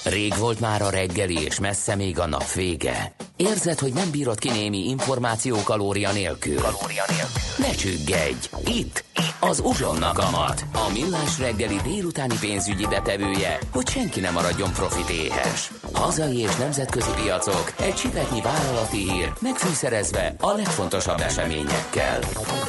Rég volt már a reggeli, és messze még a nap vége. Érzed, hogy nem bírod ki némi információ kalória nélkül? Ne csüggedj! Itt az Uzsonna Kamat, a millás reggeli délutáni pénzügyi betevője, hogy senki ne maradjon profitéhes. Hazai és nemzetközi piacok, egy csipetnyi vállalati hír, megfűszerezve a legfontosabb eseményekkel.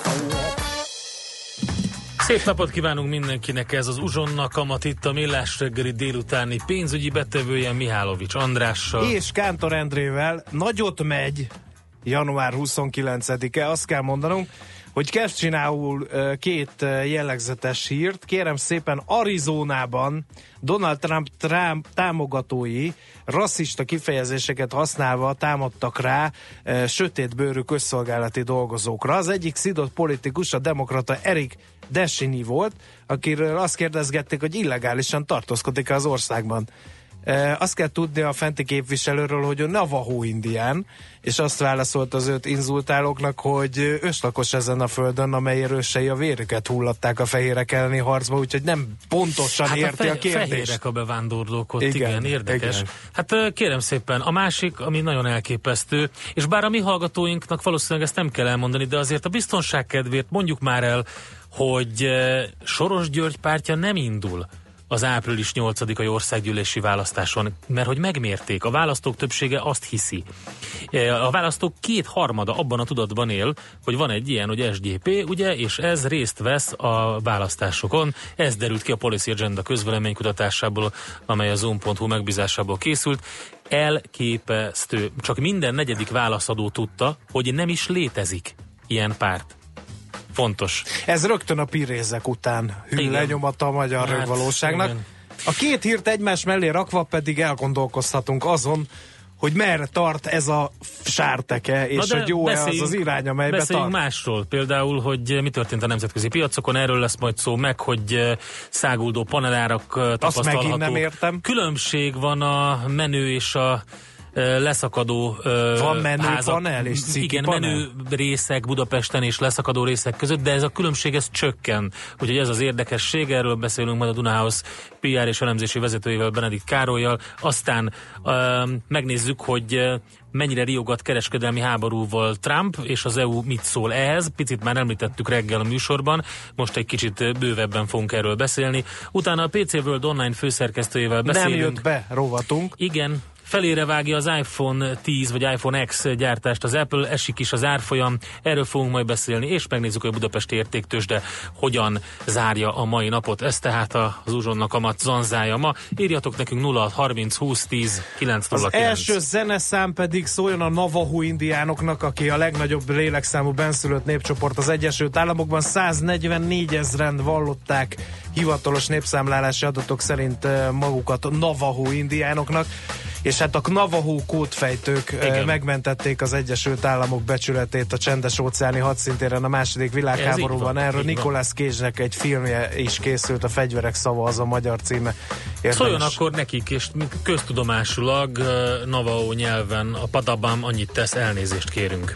Szép napot kívánunk mindenkinek, ez az Uzsonna Kamat, itt a millás reggeli délutáni pénzügyi betevője Mihálovics Andrással. És Kántor Endrével nagyot megy január 29-e, azt kell mondanunk, hogy kezd csinálul két jellegzetes hírt. Kérem szépen, Arizonában Donald Trump támogatói rasszista kifejezéseket használva támadtak rá sötétbőrű közszolgálati dolgozókra. Az egyik szidott politikus, a demokrata Eric Descheny volt, akiről azt kérdezgették, hogy illegálisan tartózkodik az országban. Azt kell tudni a fenti képviselőről, hogy a Navajo indián, és azt válaszolt az őt inzultálóknak, hogy őslakos ezen a földön, amely erősei a vérüket hullatták a fehérek elleni harcba, úgyhogy nem pontosan érti a kérdést. Fehérek a bevándorlók ott, igen, érdekes. Igen. Hát kérem szépen, a másik, ami nagyon elképesztő, és bár a mi hallgatóinknak valószínűleg ezt nem kell elmondani, de azért a biztonság kedvéért mondjuk már el, hogy Soros György pártja nem indul az április 8-ai országgyűlési választáson, mert hogy megmérték, a választók többsége azt hiszi. A választók 2/3 abban a tudatban él, hogy van egy ilyen, hogy SGP, ugye, és ez részt vesz a választásokon. Ez derült ki a Policy Agenda közvéleménykutatásából, amely a Zoom.hu megbízásából készült. Elképesztő. Csak minden negyedik válaszadó tudta, hogy nem is létezik ilyen párt. Fontos. Ez rögtön a pirézek után lenyomata a magyar rögvalóságnak. Igen. A két hírt egymás mellé rakva pedig elgondolkozhatunk azon, hogy merre tart ez a sárteke, és hogy jó-e az az irány, amelybe tart. Beszéljünk másról. Például, hogy mi történt a nemzetközi piacokon, erről lesz majd szó, meg, hogy száguldó panelárak tapasztalható. Azt megint nem értem. Különbség van a menő és a leszakadó van menő panel és ciki igen, panel? menő részek Budapesten és leszakadó részek között, de ez a különbség ez csökken. Úgyhogy ez az érdekesség, erről beszélünk majd a Dunahouse PR és elemzési vezetőjével, Benedikt Károllyal. Aztán megnézzük, hogy mennyire riogat kereskedelmi háborúval Trump, és az EU mit szól ehhez. Picit már említettük reggel a műsorban, most egy kicsit bővebben fogunk erről beszélni. Utána a PC World online főszerkesztőjével beszélünk. Nem jött be rovatunk. Igen, felére vágja az iPhone 10 vagy iPhone X gyártást az Apple, esik is az árfolyam, erről fogunk majd beszélni, és megnézzük, hogy a budapesti értéktőzsde hogyan zárja a mai napot. Ez tehát az Uzsonna Kamat zanzája ma. Írjatok nekünk 0630 20 10 909. Az első zeneszám pedig szóljon a Navajo indiánoknak, aki a legnagyobb lélekszámú benszülött népcsoport az Egyesült Államokban. 144 000-en vallották hivatalos népszámlálási adatok szerint magukat Navajo indiánoknak, és hát a Navajo kódfejtők megmentették az Egyesült Államok becsületét a csendes-óceáni hadszintéren a második világháborúban. Erről Nicolas Cage-nek egy filmje is készült, a Fegyverek szava, az a magyar címe. Szóljon akkor nekik, és köztudomásulag Navajo nyelven a Padabam annyit tesz, elnézést kérünk.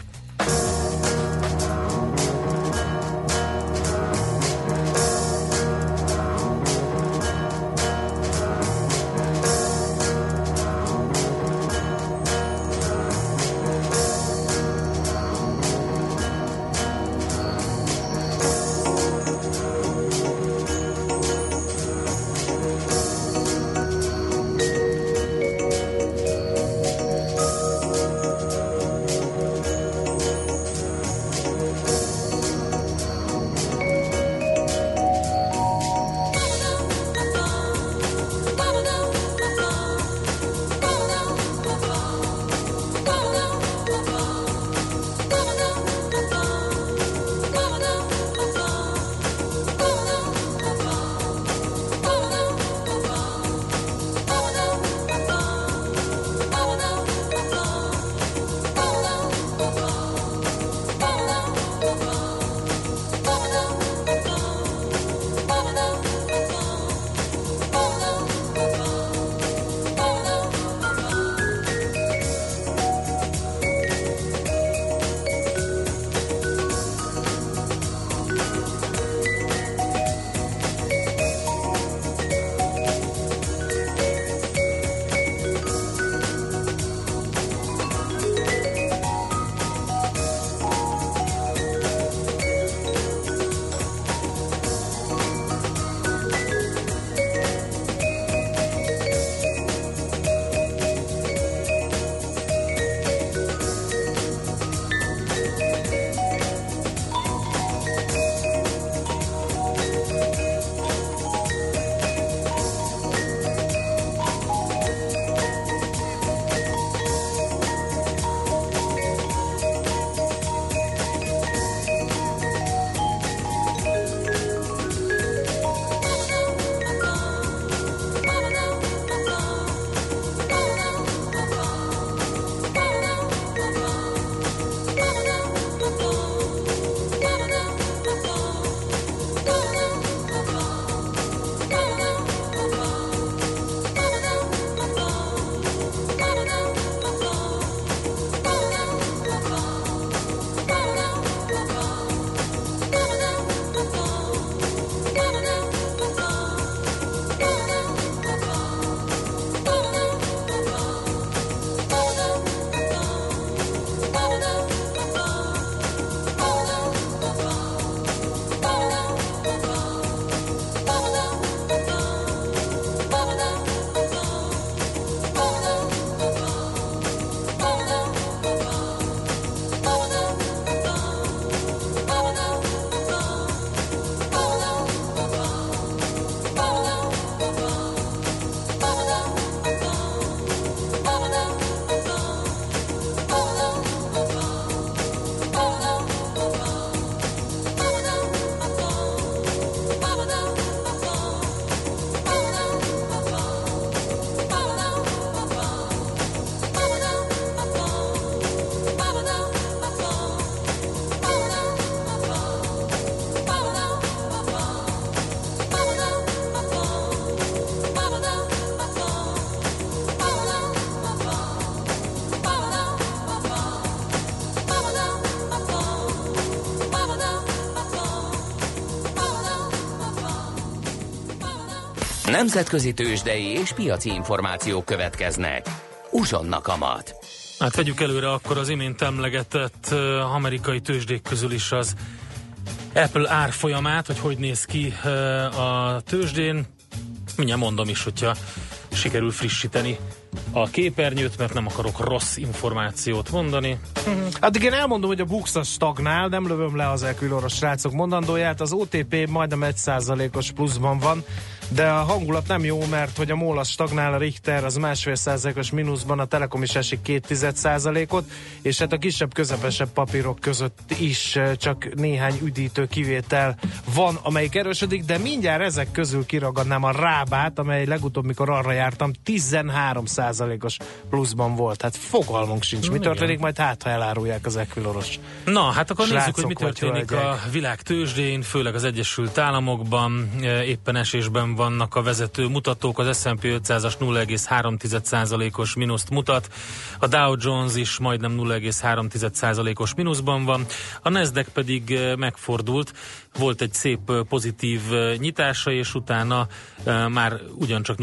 Nemzetközi tőzsdei és piaci információk következnek. Uzsonna kamat. Hát vegyük előre akkor az imént emlegetett amerikai tőzsdék közül is az Apple árfolyamát, hogy néz ki a tőzsdén. Mindjárt mondom is, hogyha sikerül frissíteni a képernyőt, mert nem akarok rossz információt mondani. Addig én elmondom, hogy a Bux stagnál, nem lövöm le az Equiloros srácok mondandóját, az OTP majdnem 1%-os pluszban van, de a hangulat nem jó, mert hogy a MOL az stagnál, a Richter az 1,5%-os mínuszban, a Telekom is esik 0,2%-ot, és hát a kisebb, közepesebb papírok között is csak néhány üdítő kivétel van, amelyik erősödik, de mindjárt ezek közül kiragadnám a Rábát, amely legutóbb, mikor arra jártam, 13%-os pluszban volt. Hát fogalmunk sincs, mi történik, majd ha elárulják az Equiloros. Na, hát akkor srácok, nézzük, hogy mi történik a világ tőzsdén, főleg az Egyesült Államokban. Éppen esésben vannak a vezető mutatók, az S&P 500-as 0,3%-os mínuszt mutat, a Dow Jones is majdnem 0,3%-os mínuszban van, a Nasdaq pedig megfordult, volt egy szép pozitív nyitása, és utána már ugyancsak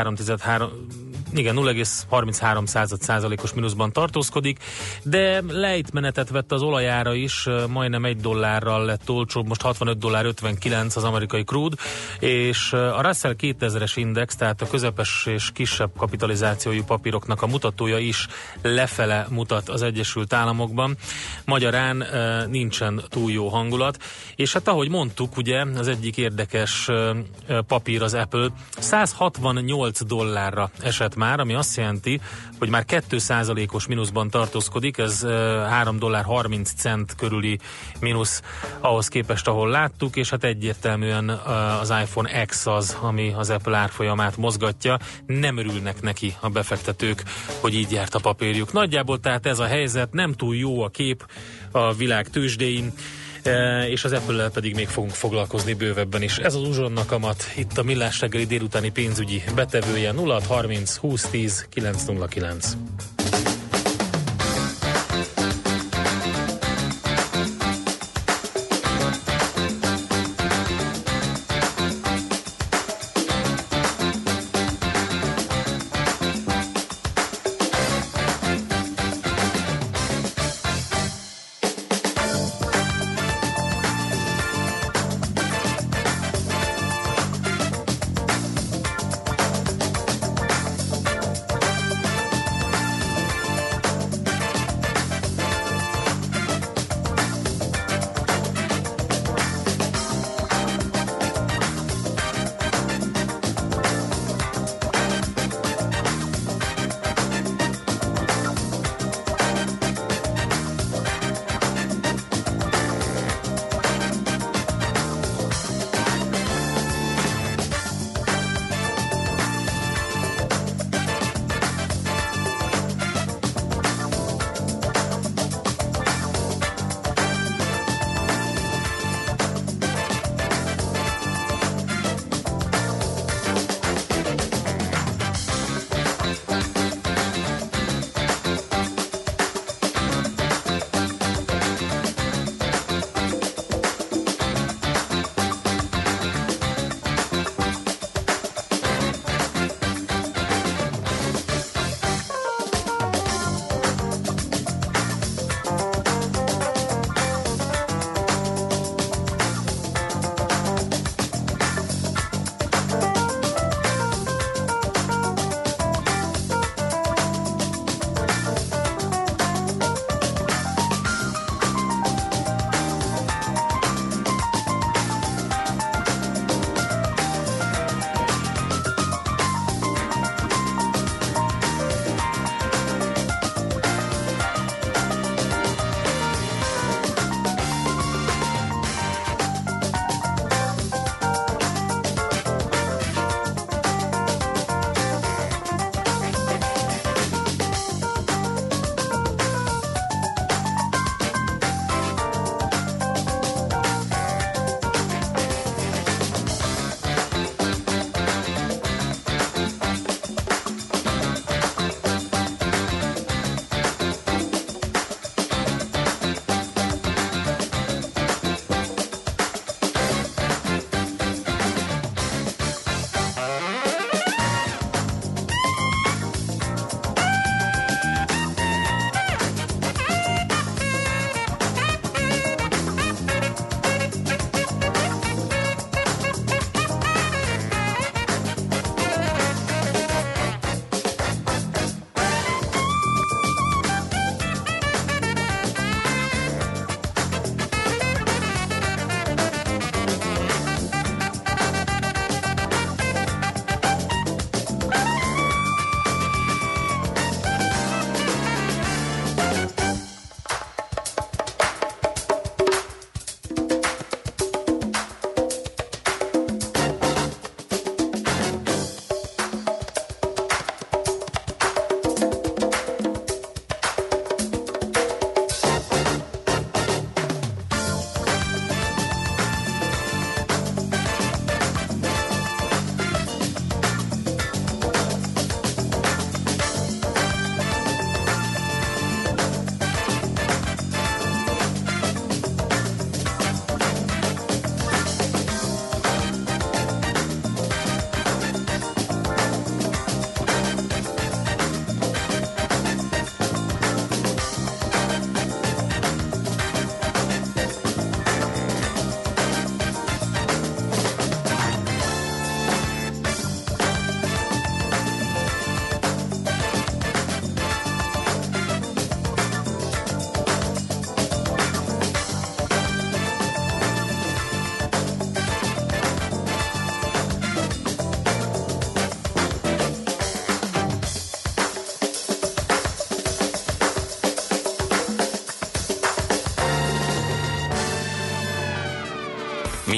0,33%-os mínuszban tartózkodik, de lejtmenetet vett az olajára is, majdnem $1 lett olcsóbb, most $65.59 az amerikai crude, és a Russell 2000-es index, tehát a közepes és kisebb kapitalizációjú papíroknak a mutatója is lefele mutat az Egyesült Államokban. Magyarán nincsen túl jó hangulat, és hát ahogy mondtuk, ugye az egyik érdekes papír az Apple $168 esett már, ami azt jelenti, hogy már 2%-os mínuszban tartózkodik, ez $3.30 körüli mínusz ahhoz képest, ahol láttuk, és hát egyértelműen az iPhone X az, ami az Apple árfolyamát mozgatja. Nem örülnek neki a befektetők, hogy így járt a papírjuk. Nagyjából tehát ez a helyzet, nem túl jó a kép a világ tőzsdéin, és az Apple-lel pedig még fogunk foglalkozni bővebben is. Ez az Uzsonna kamat, itt a Millás reggeli délutáni pénzügyi betevője 0630 2010 909.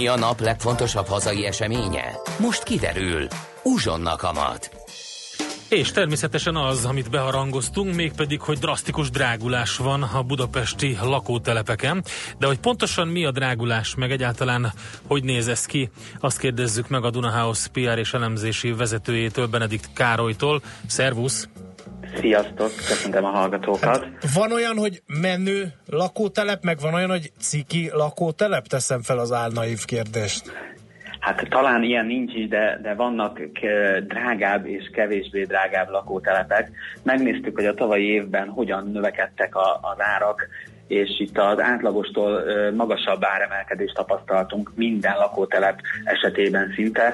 a nap legfontosabb hazai eseménye? Most kiderül. Uzsonna kamat. És természetesen az, amit beharangoztunk, mégpedig, hogy drasztikus drágulás van a budapesti lakótelepeken, de hogy pontosan mi a drágulás, meg egyáltalán hogy néz ez ki, azt kérdezzük meg a Dunahouse PR és elemzési vezetőjétől, Benedikt Károlytól. Szervusz! Sziasztok, köszöntöm a hallgatókat. Van olyan, hogy menő lakótelep, meg van olyan, hogy ciki lakótelep? Teszem fel az álnaív kérdést. Hát talán ilyen nincs is, de vannak drágább és kevésbé drágább lakótelepek. Megnéztük, hogy a tavalyi évben hogyan növekedtek az árak, és itt az átlagostól magasabb áremelkedést tapasztaltunk minden lakótelep esetében szinte.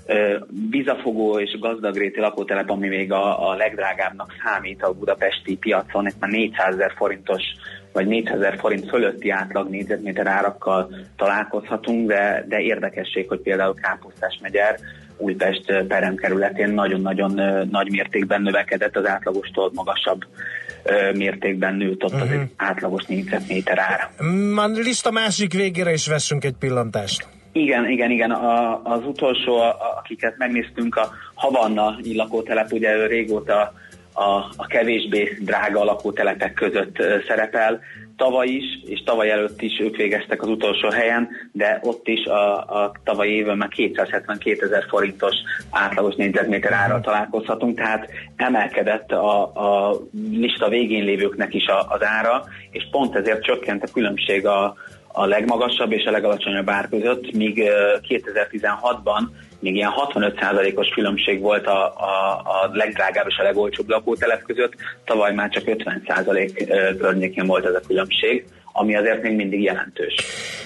Vízafogó és gazdagréti lakótelep, ami még a legdrágábbnak számít a budapesti piacon, itt már 400 000 forintos vagy 400 000 forint fölötti átlag négyzetméter árakkal találkozhatunk, de érdekesség, hogy például Káposztás-megyer, Újpest peremkerületén nagyon-nagyon nagy mértékben növekedett, az átlagostól magasabb mértékben nőtt ott az átlagos négyzetméter ára. A lista másik végére is vessünk egy pillantást. Igen. Az utolsó, akiket megnéztünk, a Havanna lakótelep, ugye régóta a kevésbé drága lakótelepek között szerepel. Tavaly is, és tavaly előtt is ők végeztek az utolsó helyen, de ott is a tavalyi évben már 272 000 forintos átlagos négyzetméter árral találkozhatunk, tehát emelkedett a lista végén lévőknek is az ára, és pont ezért csökkent a különbség a legmagasabb és a legalacsonyabb ár között, míg 2016-ban még ilyen 65%-os különbség volt a legdrágább és a legolcsóbb lakótelep között, tavaly már csak 50% környékén volt ez a különbség, ami azért még mindig jelentős.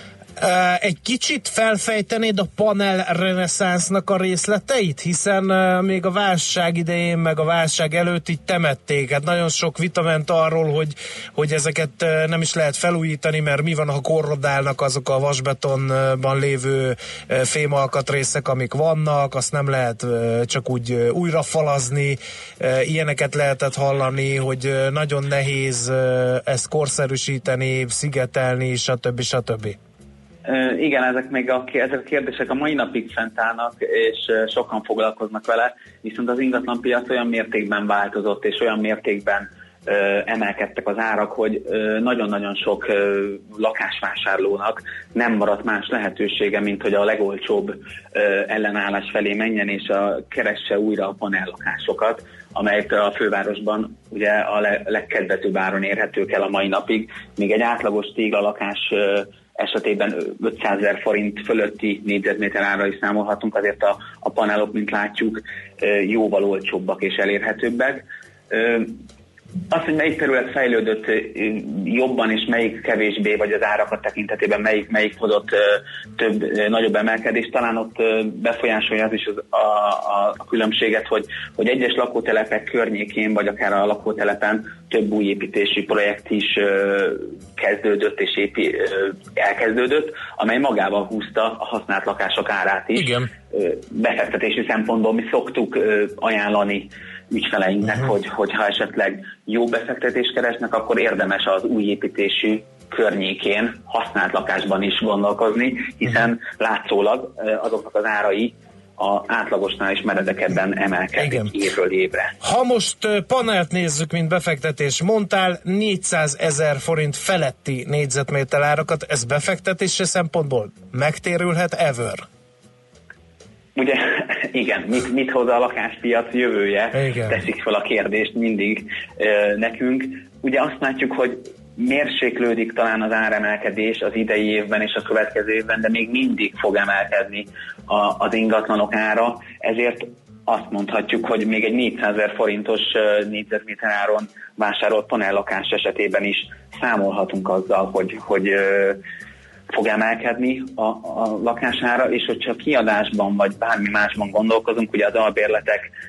Egy kicsit felfejtenéd a panel reneszánsznak a részleteit, hiszen még a válság idején, meg a válság előtt így temették. Hát nagyon sok vita ment arról, hogy ezeket nem is lehet felújítani, mert mi van, ha korrodálnak azok a vasbetonban lévő fémalkatrészek, amik vannak, azt nem lehet csak úgy újrafalazni. Ilyeneket lehetett hallani, hogy nagyon nehéz ezt korszerűsíteni, szigetelni, stb. Igen, ezek a kérdések a mai napig fent állnak, és sokan foglalkoznak vele, viszont az ingatlanpiac olyan mértékben változott, és olyan mértékben emelkedtek az árak, hogy nagyon-nagyon sok lakásvásárlónak nem maradt más lehetősége, mint hogy a legolcsóbb ellenállás felé menjen, és keresse újra a panellakásokat, amelyek a fővárosban ugye a legkedvezőbb áron érhetők el a mai napig, míg egy átlagos téglalakás esetében 500 000 forint fölötti négyzetméter árra is számolhatunk, azért a panelok, mint látjuk, jóval olcsóbbak és elérhetőbbek. Az, hogy melyik terület fejlődött jobban és melyik kevésbé, vagy az árakat tekintetében melyik hozott nagyobb emelkedést, talán ott befolyásolja az is a különbséget, hogy egyes lakótelepek környékén, vagy akár a lakótelepen több új építési projekt is kezdődött és elkezdődött, amely magával húzta a használt lakások árát is. Igen. Befektetési szempontból mi szoktuk ajánlani ügyfeleinknek, hogyha esetleg jó befektetést keresnek, akkor érdemes az új építésű környékén használt lakásban is gondolkozni, hiszen látszólag azoknak az árai az átlagosnál is meredekebben emelkedik évről évre. Ha most panelt nézzük, mint befektetés, mondtál 400 000 forint feletti négyzetméter árakat, ez befektetési szempontból megtérülhet ever? Ugye, igen, mit hoz a lakáspiac jövője? Igen. Teszik fel a kérdést mindig nekünk. Ugye azt látjuk, hogy mérséklődik talán az áremelkedés az idei évben és a következő évben, de még mindig fog emelkedni az ingatlanok ára, ezért azt mondhatjuk, hogy még egy 400 000 forintos négyzetméter áron vásárolt panellakás esetében is számolhatunk azzal, hogy fog emelkedni a lakására, és hogyha kiadásban vagy bármi másban gondolkozunk, ugye az albérletek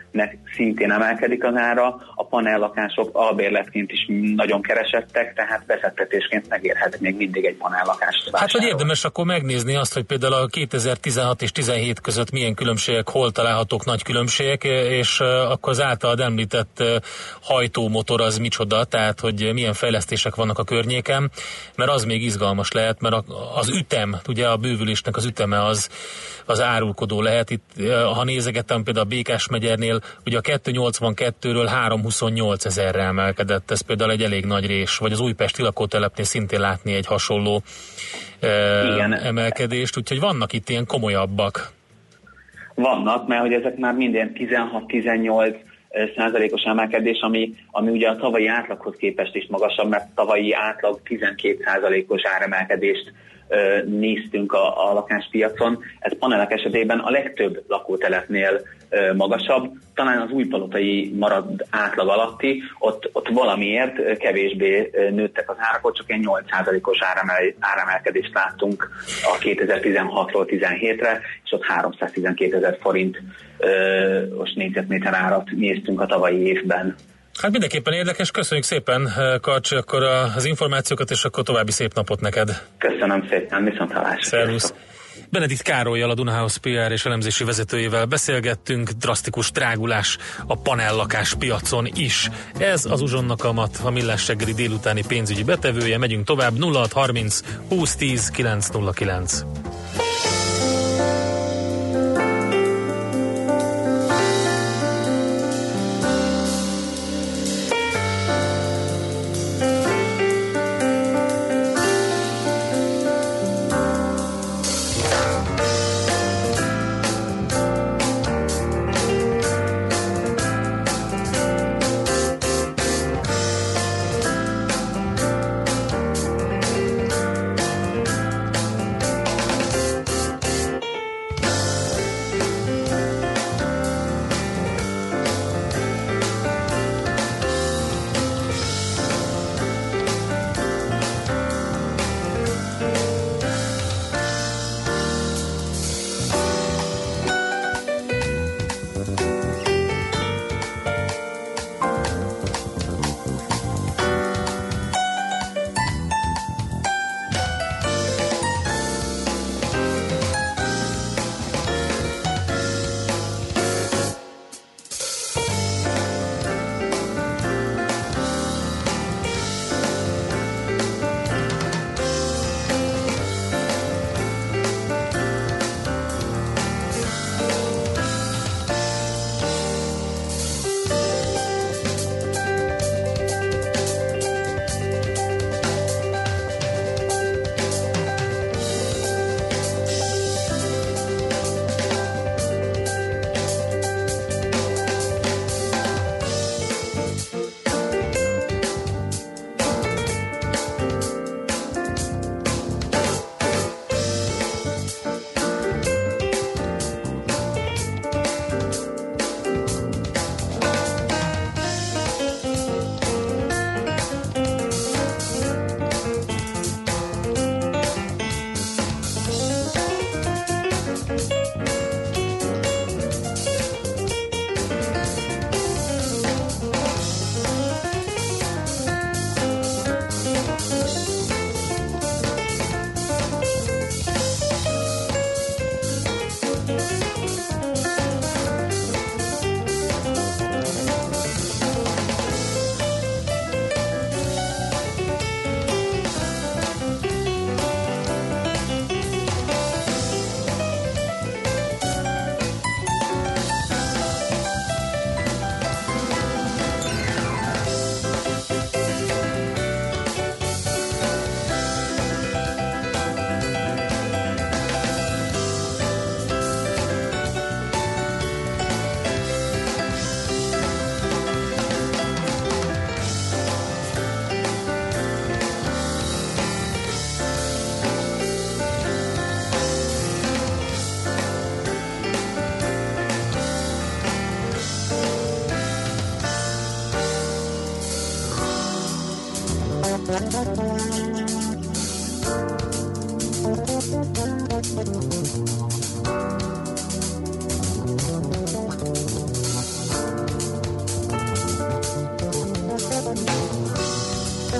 szintén emelkedik az ára, a panellakások albérletként is nagyon keresettek, tehát befektetésként megérhet még mindig egy panellakást. Hát, hogy érdemes akkor megnézni azt, hogy például a 2016 és 17 között milyen különbségek, hol találhatók nagy különbségek, és akkor az általad említett hajtómotor az micsoda, tehát hogy milyen fejlesztések vannak a környéken, mert az még izgalmas lehet, mert az ütem, ugye a bővülésnek az üteme az árulkodó lehet. Itt, ha nézegettem például a Békásmegyernél, ugye a 282-ről 328 ezerre emelkedett, ez például egy elég nagy rés, vagy az újpesti lakótelepnél szintén látni egy hasonló emelkedést, úgyhogy vannak itt ilyen komolyabbak. Vannak, mert hogy ezek már minden 16-18 százalékos emelkedés, ami ugye a tavalyi átlaghoz képest is magasabb, mert tavalyi átlag 12 százalékos áremelkedést néztünk a lakáspiacon. Ez panelek esetében a legtöbb lakótelepnél magasabb, talán az újpalotai marad átlag alatti, ott valamiért kevésbé nőttek az árak, ott csak egy 8%-os áremelkedést láttunk a 2016-ról 17-re, és ott 312 000 forint most négyzetméter árat néztünk a tavalyi évben. Hát mindenképpen érdekes, köszönjük szépen, Karcsi, akkor az információkat, és akkor további szép napot neked. Köszönöm szépen, viszonthallásra. Szervusz. Benedikt Károllyal, a Dunahouse PR és elemzési vezetőjével beszélgettünk, drasztikus drágulás a panellakás piacon is. Ez az Uzsonnak a mat, a Millás reggeli délutáni pénzügyi betevője, megyünk tovább, 0630 2010 909.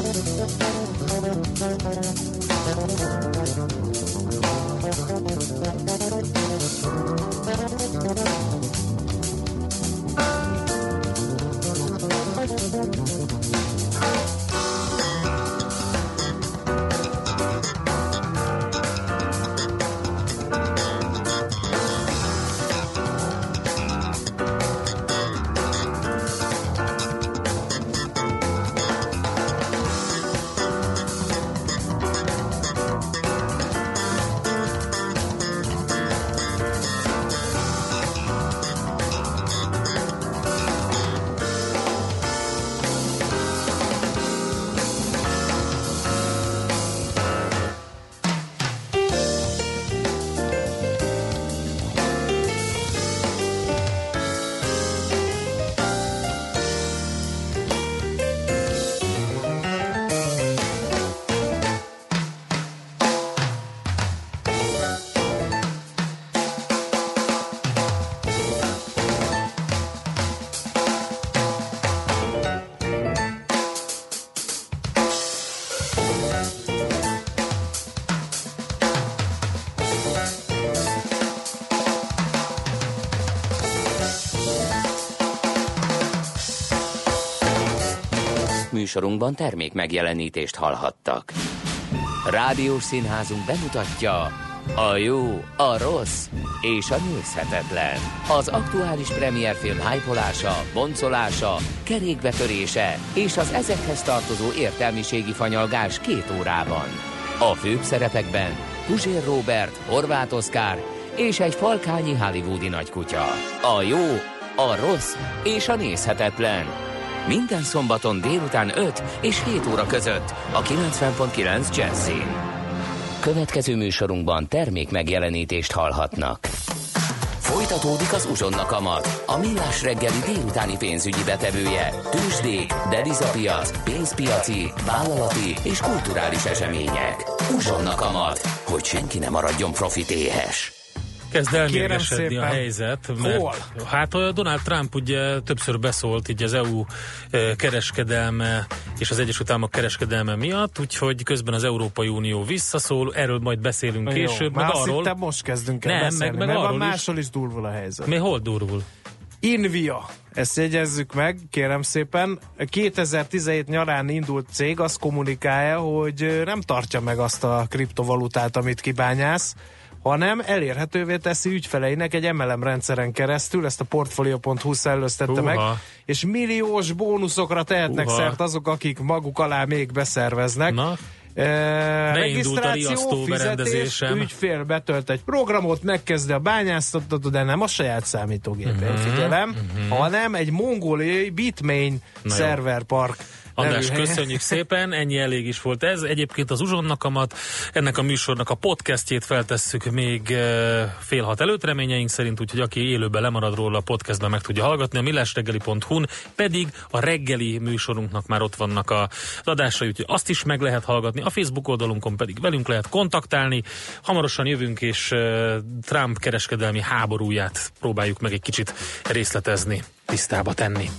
Műsorunkban termék megjelenítést hallhattak. Rádiós színházunk bemutatja a jó, a rossz és a nézhetetlen. Az aktuális premierfilm hype-olása, boncolása, kerékbetörése és az ezekhez tartozó értelmiségi fanyalgás 2 órában. A főbb szerepekben Puzsér Róbert, Horváth Oszkár és egy falkányi hollywoodi nagykutya. A jó, a rossz és a nézhetetlen. Minden szombaton délután 5 és 7 óra között a 90.9 Jazzin. Következő műsorunkban termék megjelenítést hallhatnak. Folytatódik az Uzsonna-kamat, a millás reggeli délutáni pénzügyi betevője, tőzsdék, devizapiac, pénzpiaci, vállalati és kulturális események. Uzsonna-kamat, hogy senki ne maradjon profitéhes. Kezd elmérgesedni a helyzet, mert hát Donald Trump ugye többször beszólt így az EU kereskedelme és az Egyesült Államok kereskedelme miatt, úgyhogy közben az Európai Unió visszaszól, erről majd beszélünk később. Meg arról, most kezdünk el beszélni, meg arról máshol is durvul a helyzet. Mi hol durvul? Invia, ezt jegyezzük meg, kérem szépen. 2017 nyarán indult cég azt kommunikálja, hogy nem tartja meg azt a kriptovalutát, amit kibányász, hanem elérhetővé teszi ügyfeleinek egy MLM rendszeren keresztül, ezt a Portfolio.hu szellőztette meg, és milliós bónuszokra tehetnek szert azok, akik maguk alá még beszerveznek. Regisztráció, fizetés, ügyfél betölt egy programot, megkezdi a bányászatot, de nem a saját számítógépén, figyelem, hanem egy mongóliai Bitmain szerverpark. András, köszönjük szépen, ennyi elég is volt ez. Egyébként az Uzsonna-kamat, ennek a műsornak a podcastjét feltesszük még 5:30 előtt reményeink szerint, úgyhogy aki élőben lemarad róla, a podcastben meg tudja hallgatni. A millásreggeli.hu-n pedig a reggeli műsorunknak már ott vannak az adásai, úgyhogy azt is meg lehet hallgatni. A Facebook oldalunkon pedig velünk lehet kontaktálni. Hamarosan jövünk, és Trump kereskedelmi háborúját próbáljuk meg egy kicsit részletezni, tisztába tenni.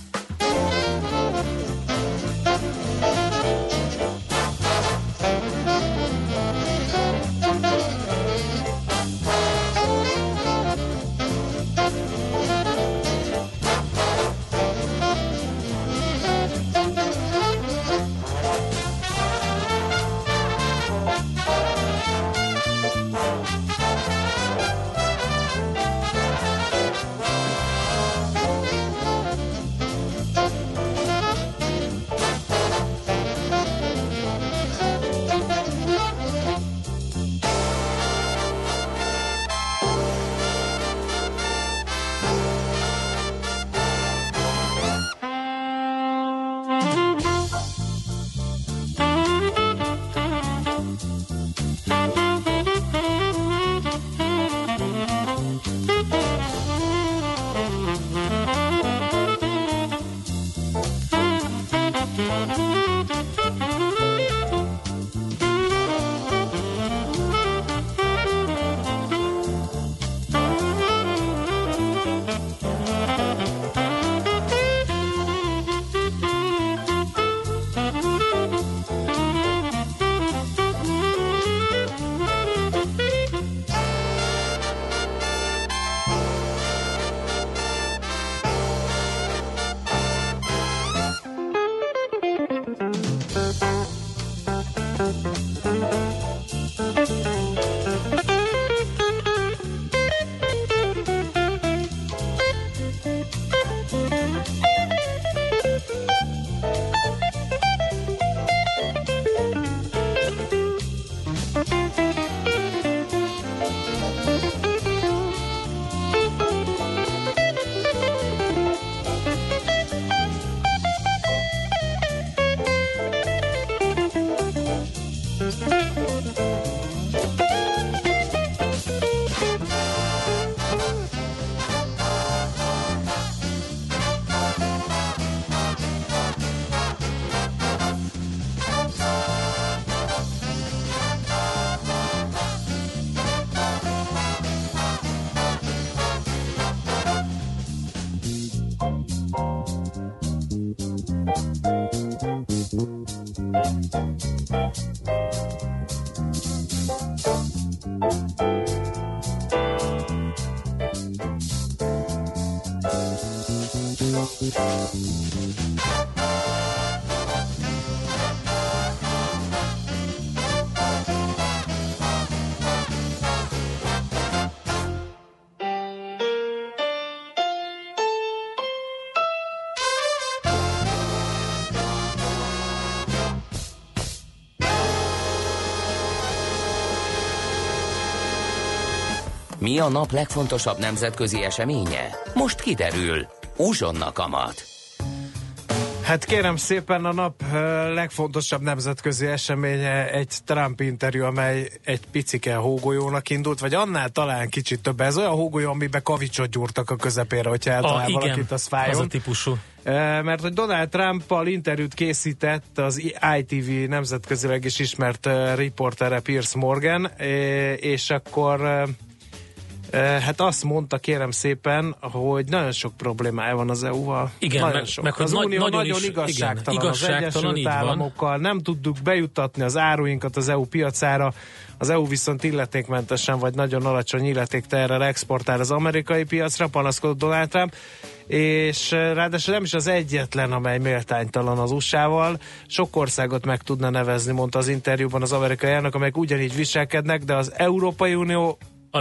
Mi a nap legfontosabb nemzetközi eseménye? Most kiderül. Uzsonna kamat. Hát kérem szépen, a nap legfontosabb nemzetközi eseménye egy Trump interjú, amely egy picike hógolyónak indult, vagy annál talán kicsit több. Ez olyan hógolyó, amiben kavicsot gyúrtak a közepére, hogyha eltalál valakit, az fájjon. Az a típusú. Mert hogy Donald Trump-pal interjút készített az ITV nemzetközileg is ismert riportere Piers Morgan, és akkor hát azt mondta, kérem szépen, hogy nagyon sok problémája van az EU-val. Igen, nagyon sok. Meg az Unió nagyon igazságtalan az Egyesült Államokkal, nem tudjuk bejuttatni az áruinkat az EU piacára, az EU viszont illetékmentesen vagy nagyon alacsony illetékterrel exportál az amerikai piacra, panaszkodott Donald Trump, és ráadásul nem is az egyetlen, amely méltánytalan az USA-val. Sok országot meg tudna nevezni, mondta az interjúban az amerikai elnök, amelyek ugyanígy viselkednek, de az Európai Unió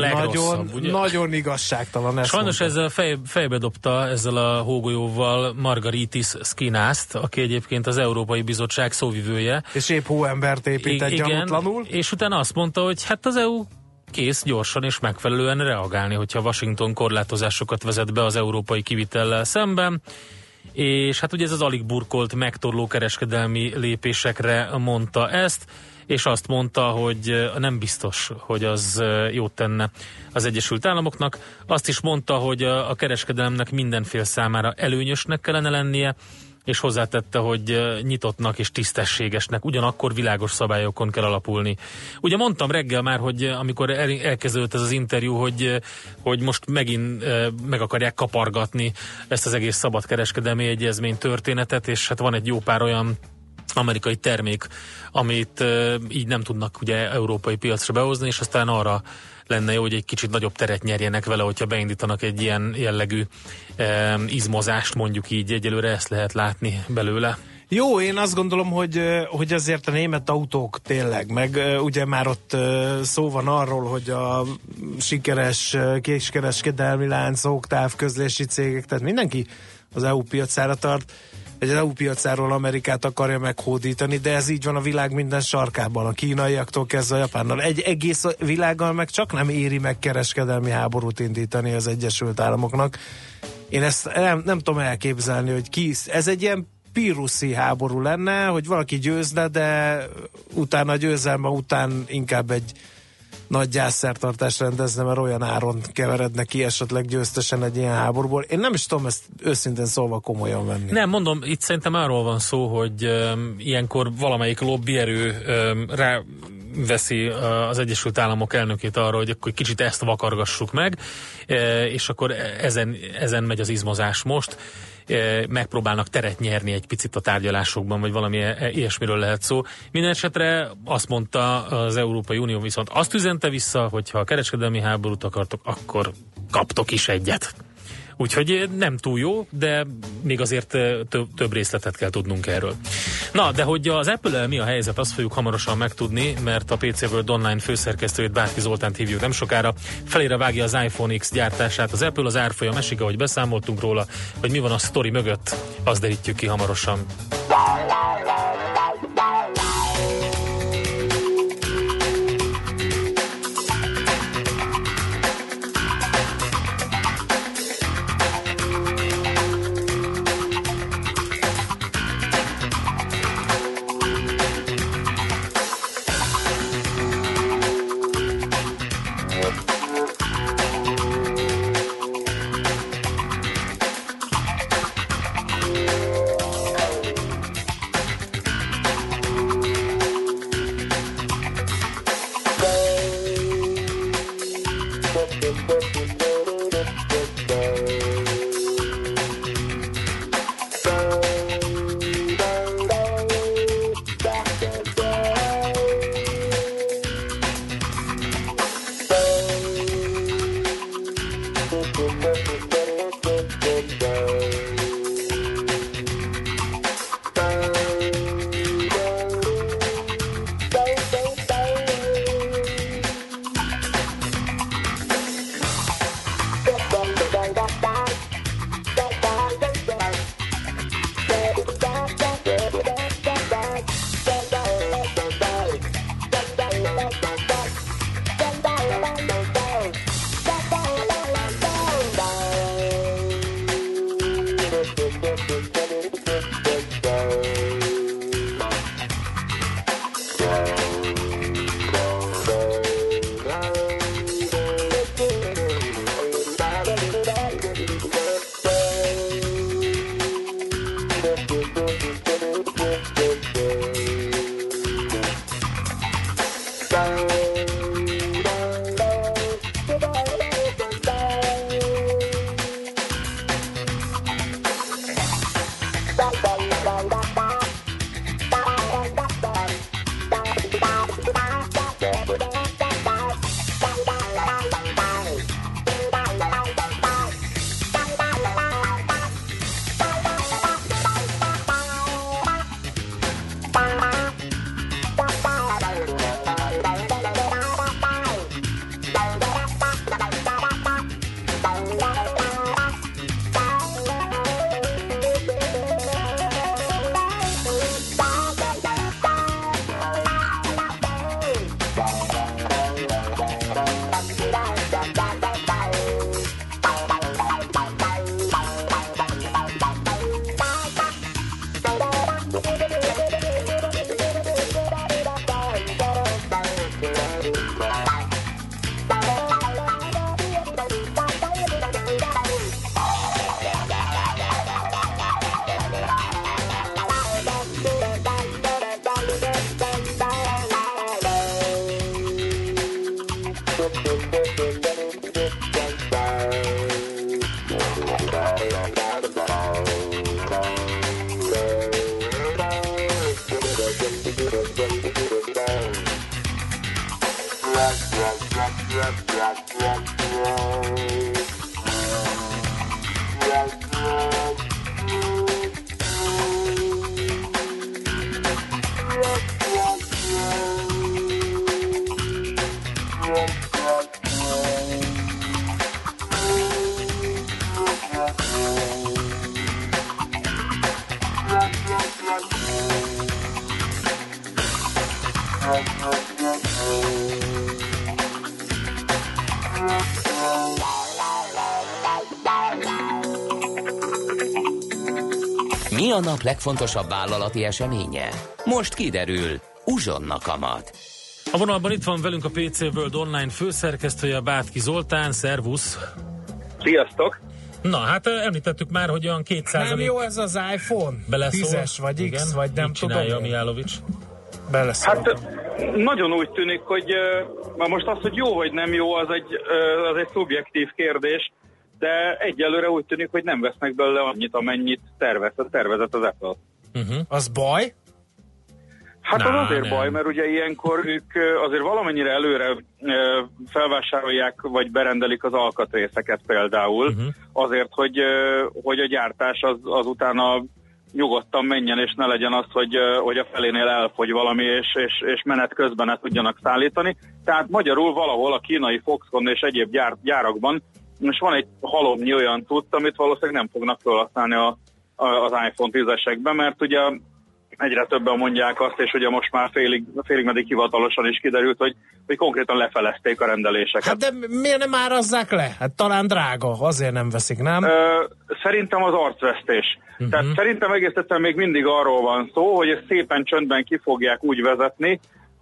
nagyon igazságtalan. Sajnos ezzel fejbe dobta ezzel a hógolyóval Margaritis Skinast, aki egyébként az Európai Bizottság szóvivője. És épp hóembert épített gyanútlanul. És utána azt mondta, hogy hát az EU kész gyorsan és megfelelően reagálni, hogyha Washington korlátozásokat vezet be az európai kivitellel szemben. És hát ugye ez az alig burkolt, megtorló kereskedelmi lépésekre mondta ezt, és azt mondta, hogy nem biztos, hogy az jót tenne az Egyesült Államoknak. Azt is mondta, hogy a kereskedelemnek mindenfél számára előnyösnek kellene lennie, és hozzátette, hogy nyitottnak és tisztességesnek, ugyanakkor világos szabályokon kell alapulni. Ugye mondtam reggel már, hogy amikor elkezdődött ez az interjú, hogy most megint meg akarják kapargatni ezt az egész szabadkereskedelmi egyezmény történetet, és hát van egy jó pár olyan amerikai termék, amit így nem tudnak ugye európai piacra behozni, és aztán arra lenne jó, hogy egy kicsit nagyobb teret nyerjenek vele, hogyha beindítanak egy ilyen jellegű izmozást, mondjuk így, egyelőre ezt lehet látni belőle. Jó, én azt gondolom, hogy azért a német autók tényleg, meg ugye már ott szó van arról, hogy a sikeres kiskereskedelmi láncok, távközlési cégek, tehát mindenki az EU piacára tart, egy EU piacáról Amerikát akarja meghódítani, de ez így van a világ minden sarkában, a kínaiaktól kezdve a Japánnal. Egy egész világgal meg csak nem éri meg kereskedelmi háborút indítani az Egyesült Államoknak. Én ezt nem tudom elképzelni, hogy ez egy ilyen píruszi háború lenne, hogy valaki győzne, de utána a győzelme után inkább egy nagy gyászszertartást rendezne, mert olyan áron keveredne ki esetleg győztesen egy ilyen háborúból. Én nem is tudom ezt őszintén szólva komolyan venni. Nem, mondom, itt szerintem arról van szó, hogy ilyenkor valamelyik lobbyerő ráveszi az Egyesült Államok elnökét arra, hogy akkor kicsit ezt vakargassuk meg, és akkor ezen megy az izmozás most. Megpróbálnak teret nyerni egy picit a tárgyalásokban, vagy valami ilyesmiről lehet szó. Minden esetre azt mondta az Európai Unió, viszont azt üzente vissza, hogy ha a kereskedelmi háborút akartok, akkor kaptok is egyet. Úgyhogy nem túl jó, de még azért több részletet kell tudnunk erről. Na, de hogy az Apple-el mi a helyzet, azt fogjuk hamarosan megtudni, mert a PC World Online főszerkesztőjét, Bárki Zoltánt hívjuk nem sokára. Felére vágja az iPhone X gyártását az Apple, az árfolyam esik, ahogy beszámoltunk róla, hogy mi van a sztori mögött, azt derítjük ki hamarosan. Mi a nap legfontosabb vállalati eseménye? Most kiderül. Uzsonna kamat. A vonalban itt van velünk a PC World Online főszerkesztője, Bátki Zoltán. Szervusz! Sziasztok! Na, hát említettük már, hogy olyan 2%... Nem jó ez az iPhone? Beleszól? 10-es vagy X, igen, vagy nem tudom. Csinálja Mijálovics. Beleszól. Hát nagyon úgy tűnik, hogy most az, hogy jó vagy nem jó, az egy szubjektív kérdés, de egyelőre úgy tűnik, hogy nem vesznek belőle annyit, amennyit tervezett az Apple. Az baj? Hát az azért baj, mert ugye ilyenkor ők azért valamennyire előre felvásárolják, vagy berendelik az alkatrészeket például, azért, hogy a gyártás az utána nyugodtan menjen, és ne legyen az, hogy a felénél elfogy valami, és menet közben ne tudjanak szállítani. Tehát magyarul valahol a kínai Foxconn és egyéb gyárakban most van egy halomnyi olyan cucc, amit valószínűleg nem fognak felhasználni az iPhone 10-esekben, mert ugye egyre többen mondják azt, és ugye most már félig meddig hivatalosan is kiderült, hogy konkrétan lefelezték a rendeléseket. Hát de miért nem árazzák le? Hát talán drága, azért nem veszik, nem? Szerintem az arcvesztés. Tehát szerintem egész egyszerűen még mindig arról van szó, hogy ezt szépen csöndben ki fogják úgy vezetni,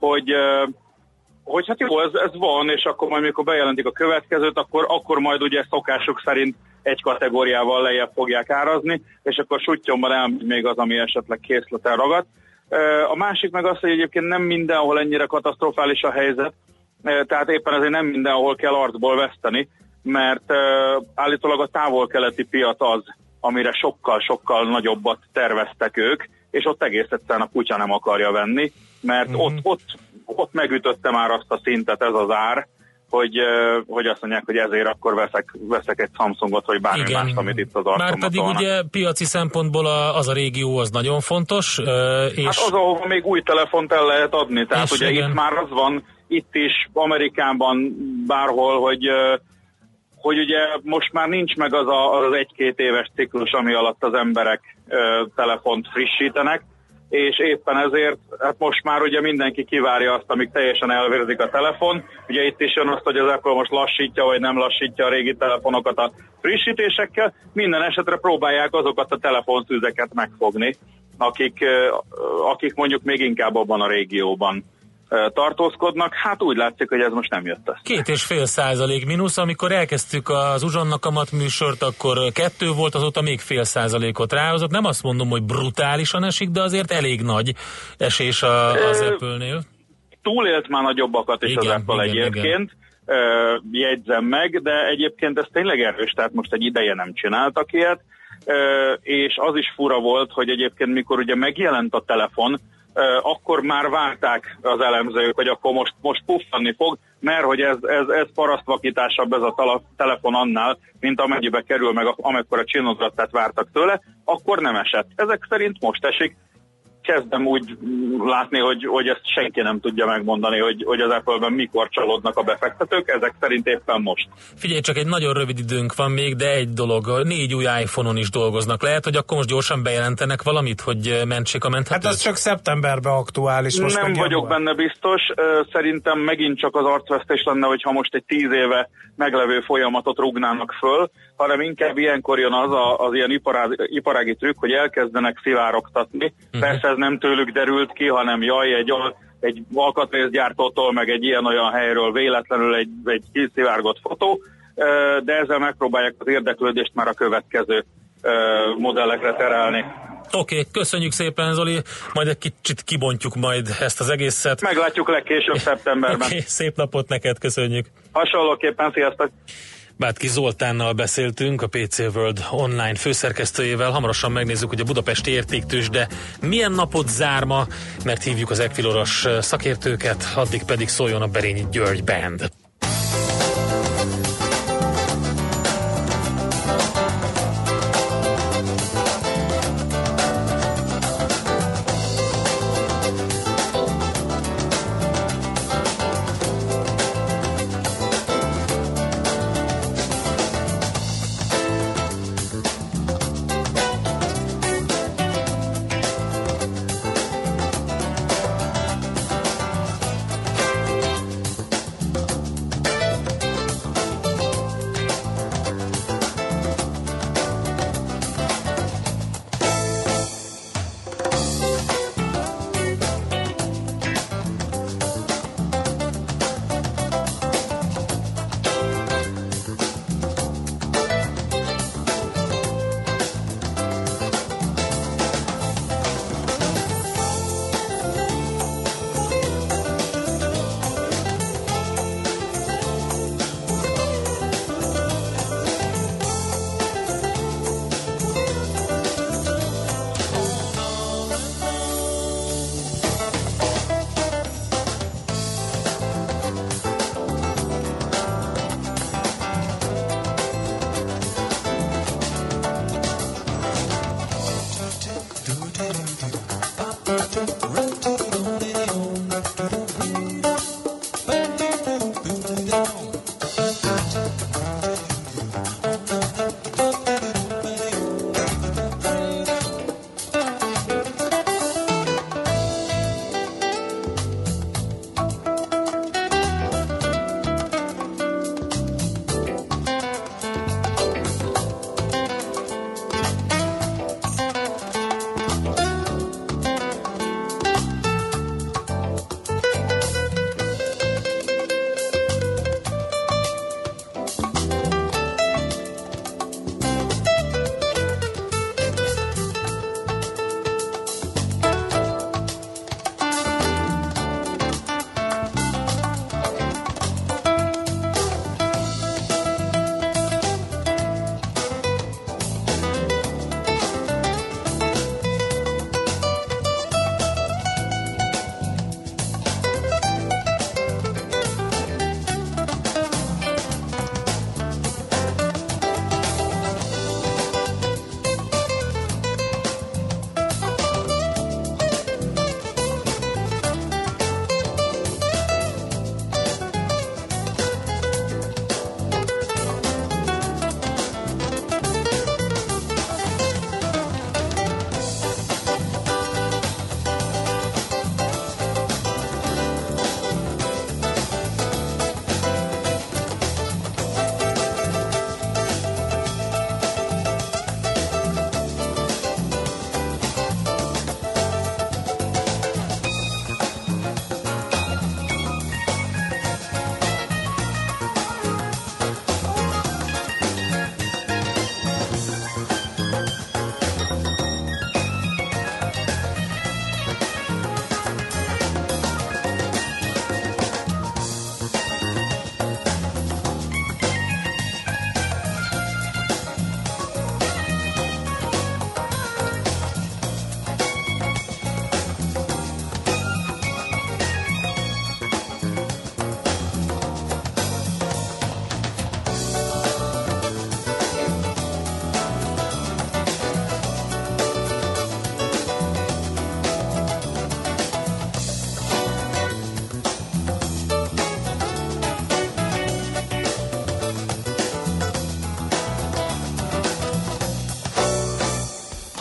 hogy hát jó, ez van, és akkor majd, amikor bejelentik a következőt, akkor majd ugye szokásuk szerint egy kategóriával lejjebb fogják árazni, és akkor suttyomban elmegy még az, ami esetleg készleten ragad. A másik meg az, hogy egyébként nem mindenhol ennyire katasztrofális a helyzet, tehát éppen ezért nem mindenhol kell arcból veszteni, mert állítólag a távol-keleti piac az, amire sokkal-sokkal nagyobbat terveztek ők, és ott egész egyszerűen a kutya nem akarja venni, mert ott megütötte már azt a szintet ez az ár, hogy azt mondják, hogy ezért akkor veszek egy Samsungot, vagy bármi mást, amit itt az arcomba. Már pedig ugye piaci szempontból az a régió az nagyon fontos. És hát az, ahol még új telefont el lehet adni, tehát ugye igen. Itt már az van, itt is, Amerikában, bárhol, hogy ugye most már nincs meg az egy-két éves ciklus, ami alatt az emberek telefont frissítenek, és éppen ezért, hát most már ugye mindenki kivárja azt, amíg teljesen elvérzik a telefon. Ugye itt is jön azt, hogy az Apple most lassítja, vagy nem lassítja a régi telefonokat a frissítésekkel. Minden esetre próbálják azokat a telefonszűzeket megfogni, akik mondjuk még inkább abban a régióban tartózkodnak. Hát úgy látszik, hogy ez most nem jött össze. 2,5% mínusz, amikor elkezdtük az Uzsonna kamat műsort, akkor 2 volt, azóta még 0,5%-ot ráhozott. Nem azt mondom, hogy brutálisan esik, de azért elég nagy esés az Apple-nél. Túlélt már nagyobbakat is igen, az Apple egyébként. Jegyzem meg, de egyébként ez tényleg erős, tehát most egy ideje nem csináltak ilyet, és az is fura volt, hogy egyébként mikor ugye megjelent a telefon, akkor már várták az elemzők, hogy akkor most puffanni fog, mert hogy ez parasztvakításabb ez a telefon annál, mint amennyibe kerül meg, amekkora csinozatát vártak tőle, akkor nem esett. Ezek szerint most esik. kezdem úgy látni, hogy ezt senki nem tudja megmondani, hogy az Apple-ben mikor csalódnak a befektetők, ezek szerint éppen most. Figyelj, csak egy nagyon rövid időnk van még, de egy dolog, 4 új iPhone-on is dolgoznak. Lehet, hogy akkor most gyorsan bejelentenek valamit, hogy mentsék a menthetőt? Hát az csak szeptemberben aktuális. Most nem vagyok benne biztos. Szerintem megint csak az arcvesztés lenne, hogyha most egy 10 éve meglevő folyamatot rúgnának föl, hanem inkább ilyenkor jön az ilyen iparági trükk, hogy elkezdenek szivárogtatni. Persze ez nem tőlük derült ki, hanem egy alkatrészgyártótól, meg egy ilyen-olyan helyről véletlenül egy kiszivárgott fotó, de ezzel megpróbálják az érdeklődést már a következő modellekre terelni. Oké, köszönjük szépen, Zoli, majd egy kicsit kibontjuk majd ezt az egészet. Meglátjuk legkésőbb szeptemberben. Oké, szép napot neked, köszönjük. Hasonlóképpen, sziasztok! Bátki Zoltánnal beszéltünk, a PC World online főszerkesztőjével. Hamarosan megnézzük, hogy a budapesti értéktőzsde milyen napot zár ma, mert hívjuk az Equiloros szakértőket, addig pedig szóljon a Berényi György Band.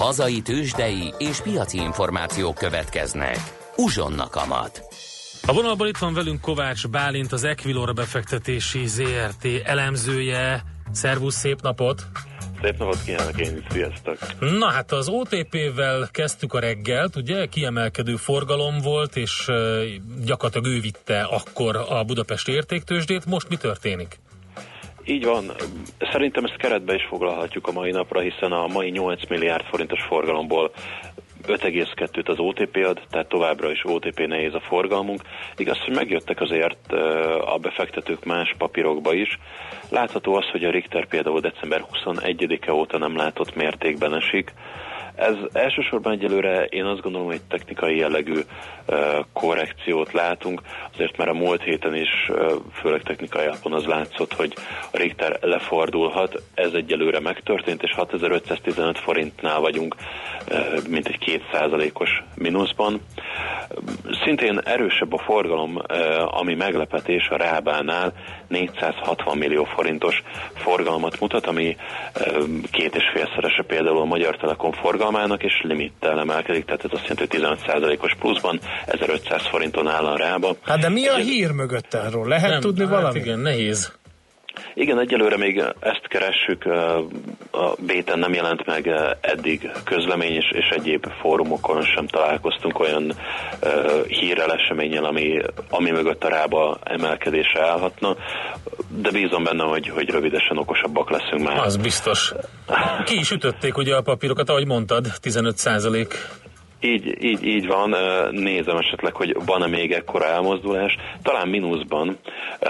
Hazai tőzsdei és piaci információk következnek. Uzsonna kamat. A vonalban itt van velünk Kovács Bálint, az Equilor befektetési ZRT elemzője. Szervusz, szép napot! Szép napot kívánok én is, sziasztok! Na hát az OTP-vel kezdtük a reggelt, ugye kiemelkedő forgalom volt, és gyakorlatilag ő vitte akkor a budapesti értéktőzsdét. Most mi történik? Így van. Szerintem ezt keretbe is foglalhatjuk a mai napra, hiszen a mai 8 milliárd forintos forgalomból 5,2-t az OTP ad, tehát továbbra is OTP nehéz a forgalmunk. Igaz, hogy megjöttek azért a befektetők más papírokba is. Látható az, hogy a Richter például december 21-e óta nem látott mértékben esik. Ez elsősorban egyelőre én azt gondolom, hogy technikai jellegű korrekciót látunk, azért már a múlt héten is főleg technikai alapon az látszott, hogy a Richter lefordulhat, ez egyelőre megtörtént, és 6515 forintnál vagyunk, mint egy 2%-os mínuszban. Szintén erősebb a forgalom, ami meglepetés a Rábánál 460 millió forintos forgalmat mutat, ami 2,5-szerese például a Magyar Telekom forgalmának, és limittel emelkedik, tehát ez azt jelenti, hogy 15%-os pluszban 1500 forinton áll a Rába. Hát de mi a hír mögött erről? Lehet nem tudni valamit? Igen, nehéz. Igen, egyelőre még ezt keressük, a B-ten nem jelent meg eddig közlemény, és egyéb fórumokon sem találkoztunk olyan hírrel, eseménnyel, ami mögött a Rába emelkedése állhatna, de bízom benne, hogy rövidesen okosabbak leszünk már. Az biztos. Ki is ütötték ugye a papírokat, ahogy mondtad, 15%. Így van, nézem esetleg, hogy van-e még ekkora elmozdulás, talán mínuszban,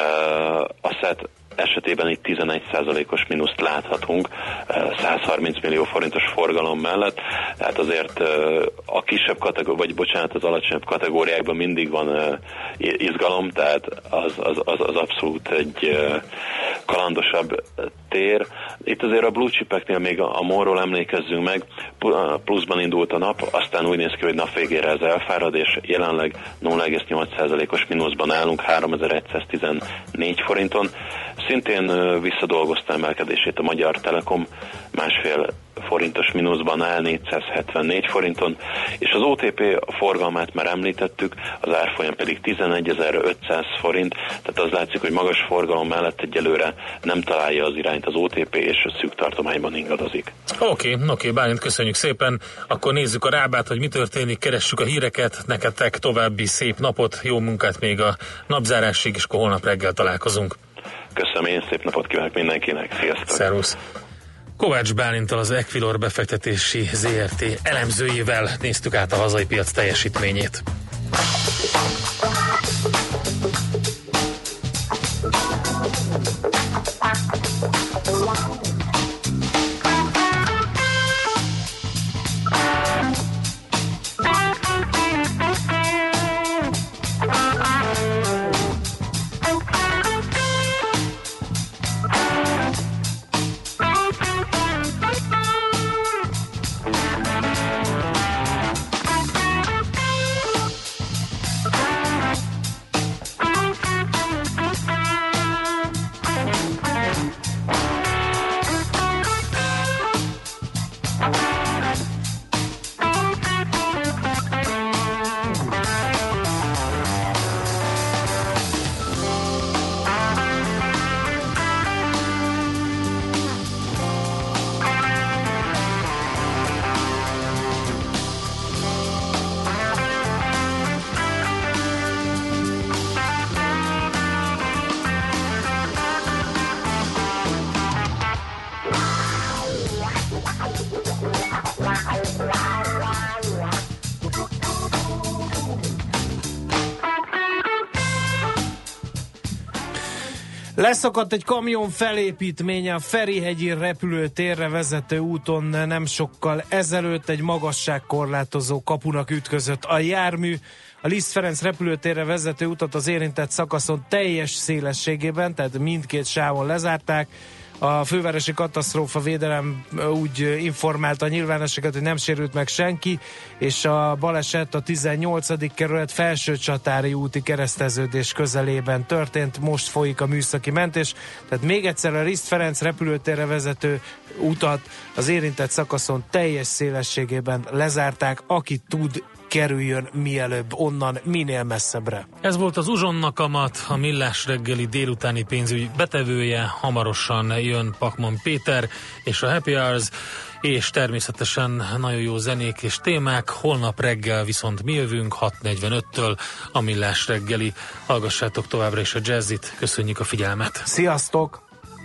a SZET esetében itt 11%-os mínuszt láthatunk 130 millió forintos forgalom mellett, tehát azért a kisebb az alacsonyabb kategóriákban mindig van izgalom, tehát az abszolút egy kalandosabb tér. Itt azért a blue chipeknél még a MOL-ról emlékezzünk meg, pluszban indult a nap, aztán úgy néz ki, hogy nap végére ez elfárad, és jelenleg 0,8%-os mínuszban állunk 3114 forinton. Szintén visszadolgozta emelkedését a Magyar Telekom, 1,5 forintos mínuszban áll 474 forinton, és az OTP forgalmát már említettük, az árfolyam pedig 11.500 forint, tehát az látszik, hogy magas forgalom mellett egyelőre nem találja az irányt az OTP, és a szűk tartományban ingadozik. Oké, Bálint, köszönjük szépen. Akkor nézzük a Rábát, hogy mi történik, keressük a híreket, neketek további szép napot, jó munkát még a napzárásig, és akkor holnap reggel találkozunk. Köszönöm, én szép napot kívánok mindenkinek. Sziasztok! Szervusz! Kovács Bálinttal, az Equilor befektetési ZRT elemzőjével néztük át a hazai piac teljesítményét. Leszakadt egy kamion felépítménye a Ferihegyi repülőtérre vezető úton nem sokkal ezelőtt, egy magasságkorlátozó kapunak ütközött a jármű. A Liszt Ferenc repülőtérre vezető utat az érintett szakaszon teljes szélességében, tehát mindkét sávon lezárták. A fővárosi katasztrófa védelem úgy informálta a nyilvánosságot, hogy nem sérült meg senki, és a baleset a 18. kerület Felsőcsatári úti kereszteződés közelében történt, most folyik a műszaki mentés. Tehát még egyszer a Riszt Ferenc repülőtérre vezető utat az érintett szakaszon teljes szélességében lezárták, aki tud, kerüljön mielőbb onnan, minél messzebbre. Ez volt az Uzsonnak a mat, a Millás reggeli délutáni pénzügy betevője. Hamarosan jön Pakman Péter és a Happy Hours, és természetesen nagyon jó zenék és témák. Holnap reggel viszont mi jövünk 6:45-től a Millás reggeli. Hallgassátok továbbra is a Jazzit. Köszönjük a figyelmet. Sziasztok!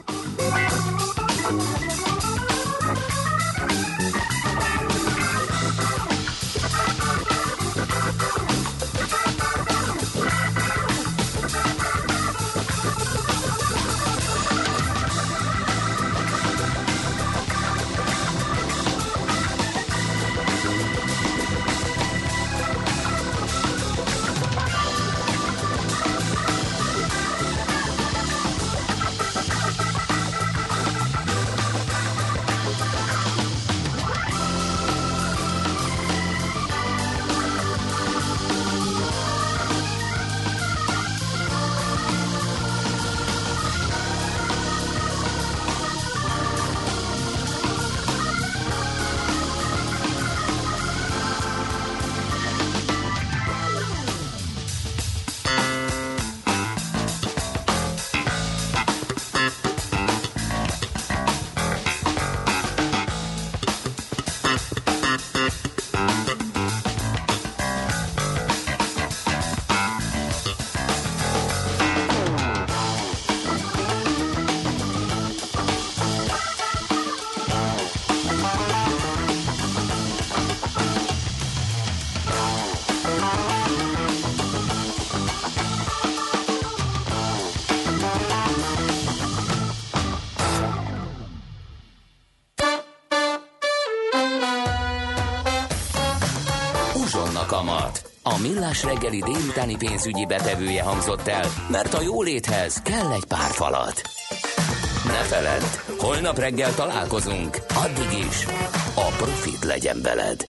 A Millás reggeli délutáni pénzügyi betevője hangzott el, mert a jóléthez kell egy pár falat. Ne feledd, holnap reggel találkozunk, addig is a profit legyen veled.